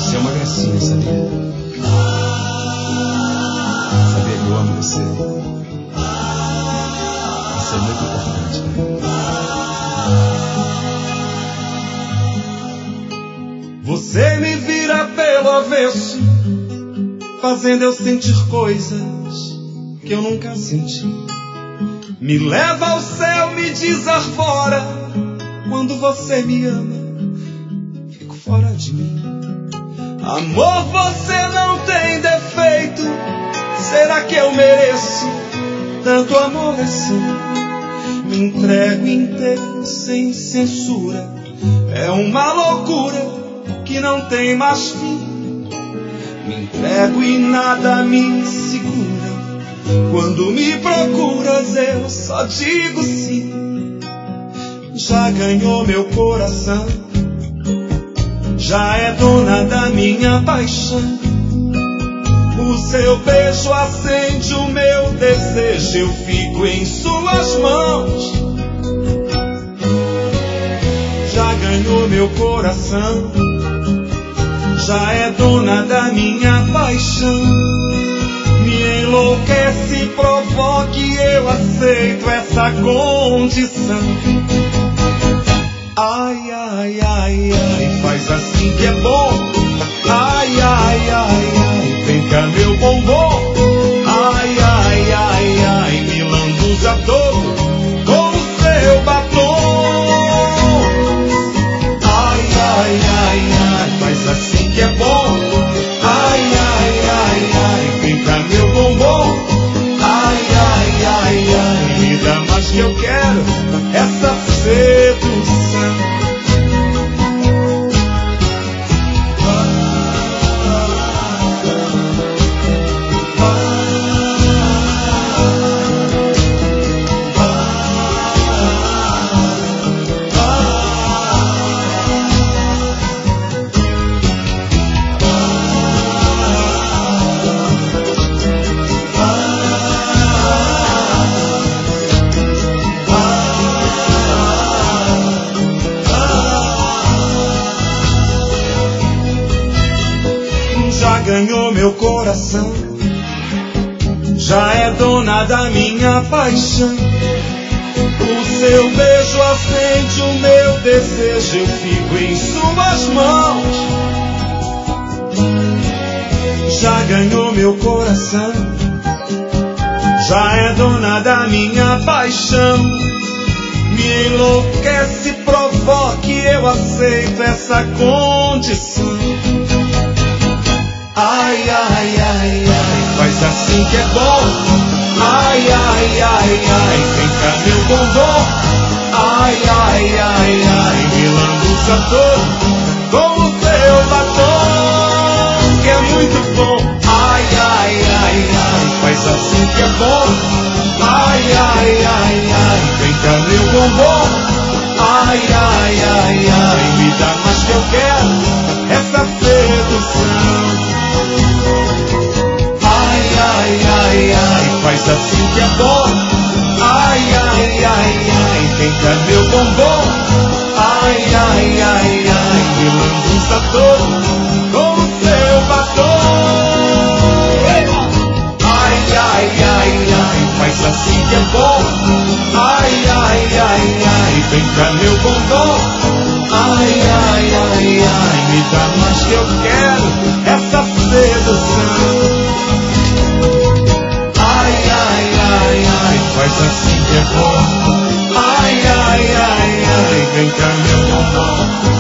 Você é uma gracinha, sabia? Sabia que eu amo você? Isso é muito importante pra mim. Você me vira pelo avesso, fazendo eu sentir coisas que eu nunca senti. Me leva ao céu, me desarvora. Quando você me ama, fico fora de mim. Amor, você não tem defeito. Será que eu mereço tanto amor assim? Me entrego inteiro, sem censura. É uma loucura que não tem mais fim. Me entrego e nada me segura. Quando me procuras eu só digo sim. Já ganhou meu coração, já é dona da minha paixão. O seu beijo acende o meu desejo, eu fico em suas mãos. Já ganhou meu coração, já é dona da minha paixão. Me enlouquece, provoque, eu aceito essa condição. Ai, ai, ai, ai, faz assim que é bom. Ai, ai, ai, ai, vem cá meu bombom. Ai, ai, ai, ai, me lambuza todo com o seu batom. Ai, ai, ai, ai, faz assim que é bom. Ai, ai, ai, ai, vem cá meu bombom. Ai, ai, ai, ai, me dá mais que eu quero essa sedução. Ganhou meu coração, já é dona da minha paixão. O seu beijo acende o meu desejo, eu fico em suas mãos. Já ganhou meu coração, já é dona da minha paixão. Me enlouquece, provoque, eu aceito essa condição. Ai, ai, ai, ai, faz assim que é bom. Ai, ai, ai, ai, vem cá meu bombom. Ai, ai, ai, ai, me lambuza todo com o seu batom, que é muito bom. Ai, ai, ai, ai, faz assim que é bom. Ai, ai, ai, ai, vem cá meu bombom. Ai, ai, ai, ai, me dá mais que eu quero essa sedução. Ai, ai, ai, ai, faz assim que é bom. Ai, ai, ai, ai, vem cá meu bombom. Ai, ai, ai, ai, me lambuza todo com o seu batom. Ai, ai, ai, ai, faz assim que é bom. Ai, ai, ai, ai, vem cá meu bombom. Ai, ai, ai, ai, me dá mais que eu quero essa sedução. Ai, ai, ai, ai, faz assim que é bom. Ai, ai, ai, ai, vem cá meu bombom.